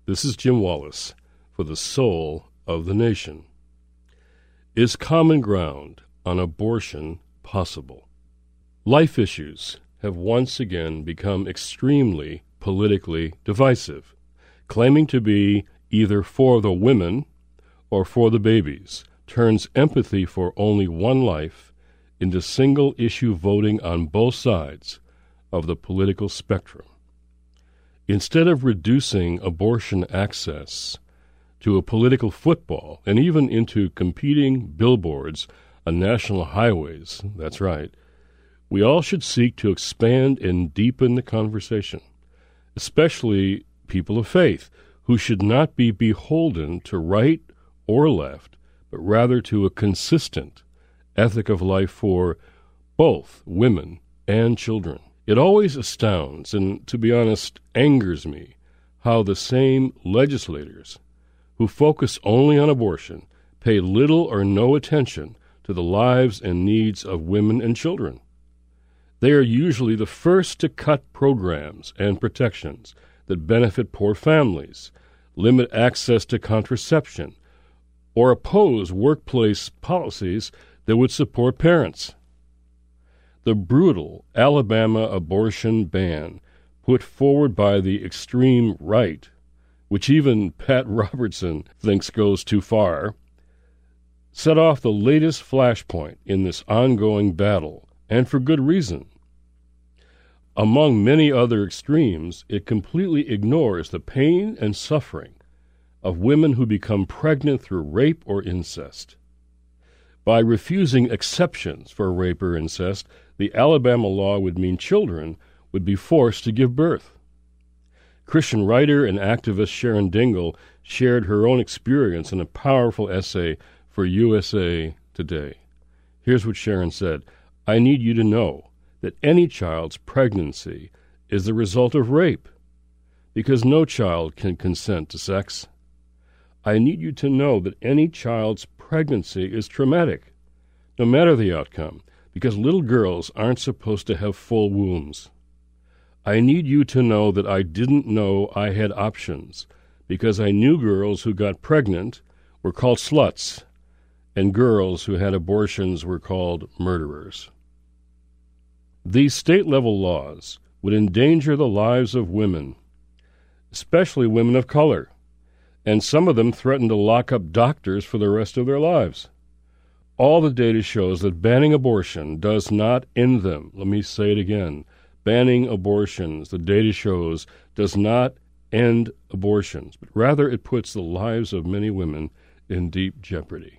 This is Jim Wallis for the Soul of the Nation. Is common ground on abortion possible? Life issues have once again become extremely politically divisive, claiming to be either for the women or for the babies, turns empathy for only one life into single-issue voting on both sides of the political spectrum. Instead of reducing abortion access to a political football and even into competing billboards on national highways, that's right, we all should seek to expand and deepen the conversation, especially people of faith, who should not be beholden to right or left, but rather to a consistent ethic of life for both women and children. It always astounds and, to be honest, angers me how the same legislators who focus only on abortion pay little or no attention to the lives and needs of women and children. They are usually the first to cut programs and protections that benefit poor families, limit access to contraception, or oppose workplace policies that would support parents. The brutal Alabama abortion ban put forward by the extreme right, which even Pat Robertson thinks goes too far, set off the latest flashpoint in this ongoing battle, and for good reason. Among many other extremes, it completely ignores the pain and suffering of women who become pregnant through rape or incest. By refusing exceptions for rape or incest, the Alabama law would mean children would be forced to give birth. Christian writer and activist Sharon Dingle shared her own experience in a powerful essay for USA Today. Here's what Sharon said: "I need you to know that any child's pregnancy is the result of rape, because no child can consent to sex. I need you to know that any child's pregnancy is traumatic, no matter the outcome, because little girls aren't supposed to have full wombs. I need you to know that I didn't know I had options, because I knew girls who got pregnant were called sluts, and girls who had abortions were called murderers." These state-level laws would endanger the lives of women, especially women of color, and some of them threaten to lock up doctors for the rest of their lives. All the data shows that banning abortion does not end them. Let me say it again. Banning abortions, the data shows, does not end abortions, but rather it puts the lives of many women in deep jeopardy.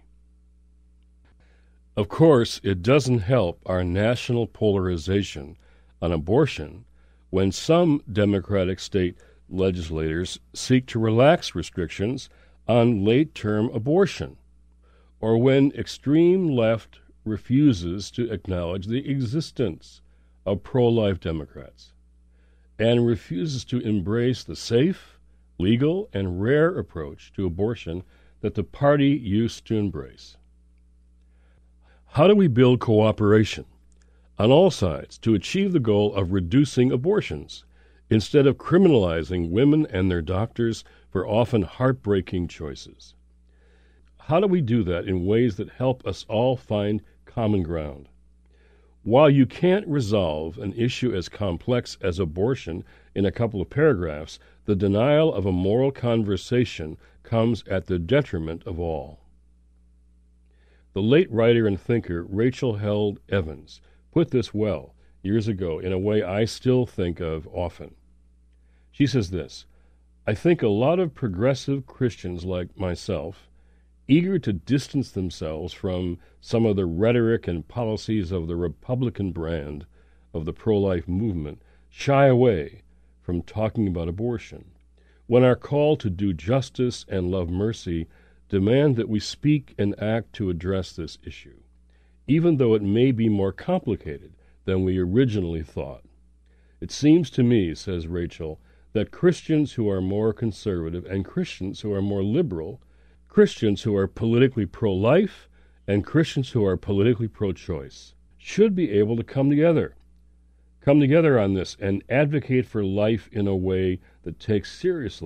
Of course, it doesn't help our national polarization on abortion when some Democratic state legislators seek to relax restrictions on late-term abortion, or when extreme left refuses to acknowledge the existence of pro-life Democrats and refuses to embrace the safe, legal, and rare approach to abortion that the party used to embrace. How do we build cooperation on all sides to achieve the goal of reducing abortions instead of criminalizing women and their doctors for often heartbreaking choices? How do we do that in ways that help us all find common ground? While you can't resolve an issue as complex as abortion in a couple of paragraphs, the denial of a moral conversation comes at the detriment of all. The late writer and thinker Rachel Held Evans put this well years ago in a way I still think of often. She says this: "I think a lot of progressive Christians like myself, eager to distance themselves from some of the rhetoric and policies of the Republican brand of the pro-life movement, shy away from talking about abortion, when our call to do justice and love mercy demand that we speak and act to address this issue, even though it may be more complicated than we originally thought. It seems to me," says Rachel, "that Christians who are more conservative and Christians who are more liberal, Christians who are politically pro-life and Christians who are politically pro-choice, should be able to come together on this and advocate for life in a way that takes seriously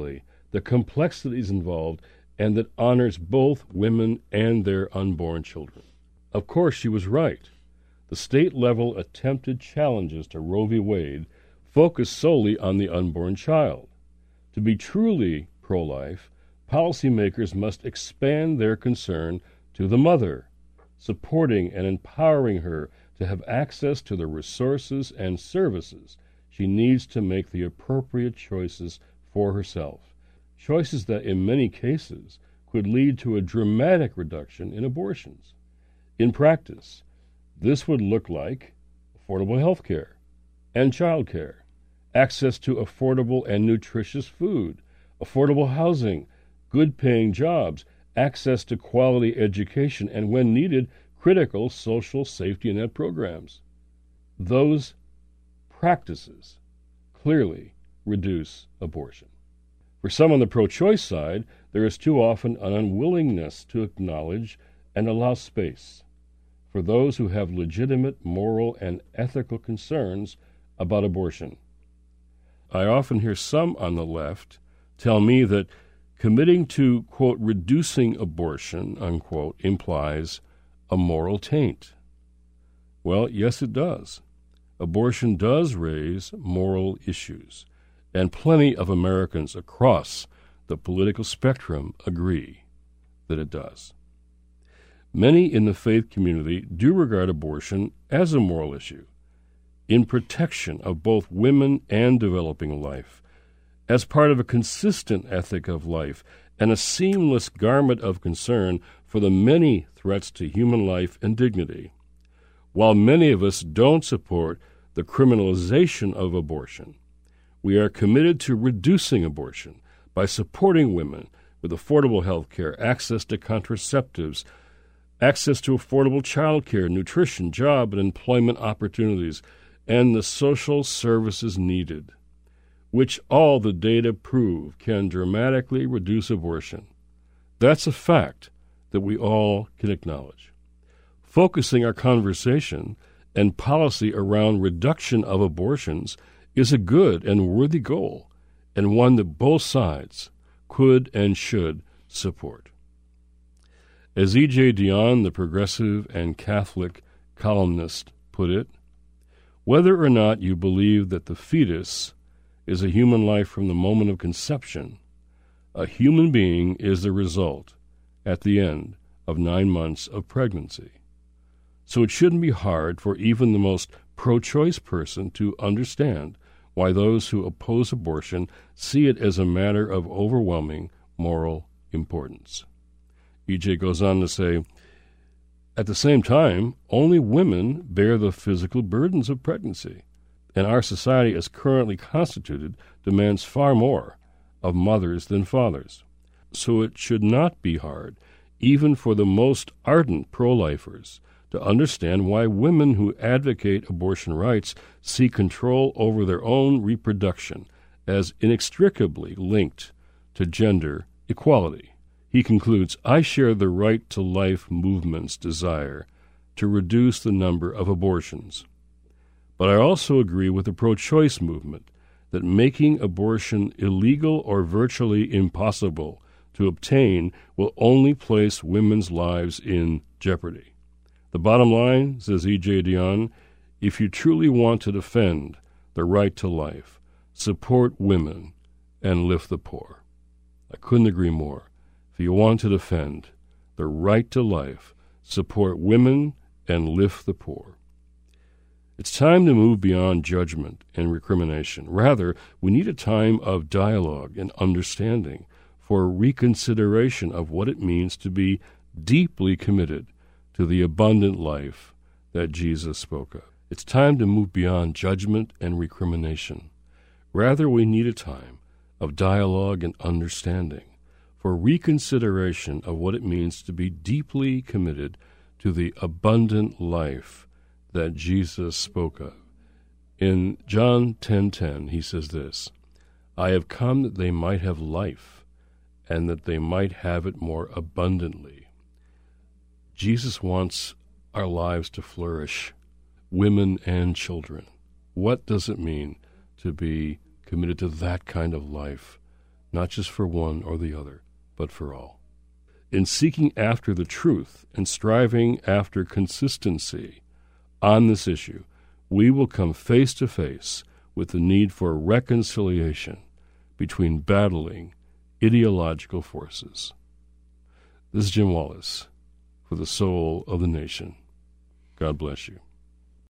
the complexities involved, and that honors both women and their unborn children. Of course, she was right. The state-level attempted challenges to Roe v. Wade focus solely on the unborn child. To be truly pro-life, policymakers must expand their concern to the mother, supporting and empowering her to have access to the resources and services she needs to make the appropriate choices for herself, choices that in many cases could lead to a dramatic reduction in abortions. In practice, this would look like affordable health care and child care, access to affordable and nutritious food, affordable housing, good-paying jobs, access to quality education, and when needed, critical social safety net programs. Those practices clearly reduce abortion. For some on the pro-choice side, there is too often an unwillingness to acknowledge and allow space for those who have legitimate moral and ethical concerns about abortion. I often hear some on the left tell me that committing to, quote, reducing abortion, unquote, implies a moral taint. Well, yes, it does. Abortion does raise moral issues, and plenty of Americans across the political spectrum agree that it does. Many in the faith community do regard abortion as a moral issue, in protection of both women and developing life, as part of a consistent ethic of life and a seamless garment of concern for the many threats to human life and dignity. While many of us don't support the criminalization of abortion, we are committed to reducing abortion by supporting women with affordable health care, access to contraceptives, access to affordable child care, nutrition, job and employment opportunities, and the social services needed, which all the data prove can dramatically reduce abortion. That's a fact that we all can acknowledge. Focusing our conversation and policy around reduction of abortions is a good and worthy goal, and one that both sides could and should support. As E.J. Dionne, the progressive and Catholic columnist, put it, whether or not you believe that the fetus is a human life from the moment of conception, a human being is the result at the end of 9 months of pregnancy. So it shouldn't be hard for even the most pro-choice person to understand why those who oppose abortion see it as a matter of overwhelming moral importance. E.J. goes on to say, at the same time, only women bear the physical burdens of pregnancy, and our society as currently constituted demands far more of mothers than fathers. So it should not be hard, even for the most ardent pro-lifers, to understand why women who advocate abortion rights see control over their own reproduction as inextricably linked to gender equality. He concludes, I share the right to life movement's desire to reduce the number of abortions. But I also agree with the pro-choice movement that making abortion illegal or virtually impossible to obtain will only place women's lives in jeopardy. The bottom line, says E.J. Dionne, if you truly want to defend the right to life, support women and lift the poor. I couldn't agree more. If you want to defend the right to life, support women and lift the poor. It's time to move beyond judgment and recrimination. Rather, we need a time of dialogue and understanding for reconsideration of what it means to be deeply committed to the abundant life that Jesus spoke of. It's time to move beyond judgment and recrimination. Rather, we need a time of dialogue and understanding for reconsideration of what it means to be deeply committed to the abundant life that Jesus spoke of. In John 10:10, he says this, I have come that they might have life, and that they might have it more abundantly. Jesus wants our lives to flourish, women and children. What does it mean to be committed to that kind of life not just for one or the other, but for all. In seeking after the truth and striving after consistency on this issue, we will come face to face with the need for reconciliation between battling ideological forces. This is Jim Wallis for the Soul of the Nation. God bless you.